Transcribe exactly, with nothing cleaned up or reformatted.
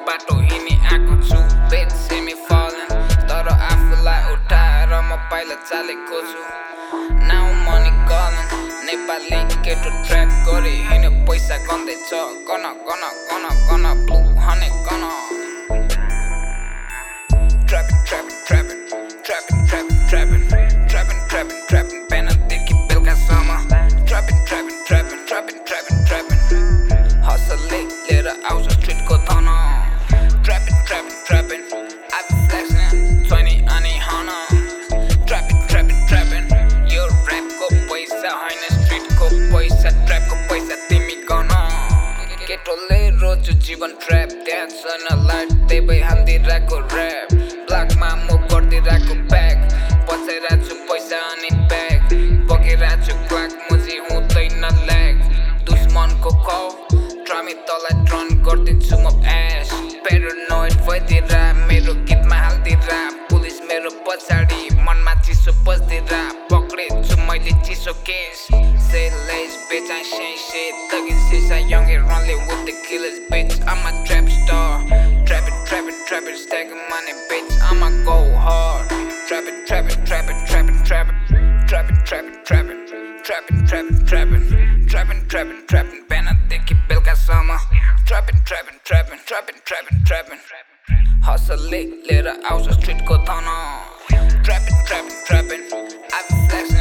बाटो हिँडी आएको छु बेच सेमी फलन तर आफूलाई उठाएर म पाइला चालेको छु नाउ मनी कलन नेपाली केटो ट्र्याप गरे हिँड्यो पैसा गन्दैछ गन गन गन गन ब्लू हने gun trapping trapping trapping trapping trapping trapping trapping trapping trapping बिहानदेखि बेलुकासम्म ट्र्यापिङ ट्र्यापिङ ट्र्यापिङ ट्र्यापिङ ट्र्यापिङ ट्र्यापिङ हसलले लिएर आउँछ स्ट्रिटको धन ट्र्यापिङ ट्र्यापिङ ट्र्यापिङ आफू फ्लेक्सिङ ट्वेन्टी अनि हन ट्र्यापिङ ट्र्यापिङ ट्र्यापिङ यो ऱ्यापको पैसा होइन स्ट्रिटको पैसा ट्र्यापको पैसा तिमी गन केटोले रोज जीवन ट्र्याप त्यहाँ छैन लाइट त्यही भई हालिदिरहेको ऱ्याप ब्ल्याकमा म गरिदिरहेको ब्याग बचाइरहेको छु पैसा अनि ब्याग बगिरहेको छु क्लाक मुजी हुँदैन ल्याग दुश्मनको कल ट्रामी तलाई ट्रन गरिदिन्छु म एस पेरानोइड भइदिएर मेरो गीतमा हालिदिएर पुलिस मेरो पछाडि मनमा चिसो बस्दिएर पक्रेछु मैले चिसो case Say lace, bitch, I ain't saying shit. Thuggin' since I young and running with the killers, bitch. I'm a trap star. Trappin', trappin', trappin', stacking money, bitch. I'ma go hard. Trappin', trappin', trappin', trappin', trappin', trappin', trappin', trappin', trappin', trappin', trappin', trappin', trappin', trappin'. Bihaanदेखि बेलुकासम्म trappin', trappin', trappin', trappin', trappin', trappin'. Hustle लिएर आउँछ स्ट्रिटको धन Trappin', trappin', trappin'. I be flexing.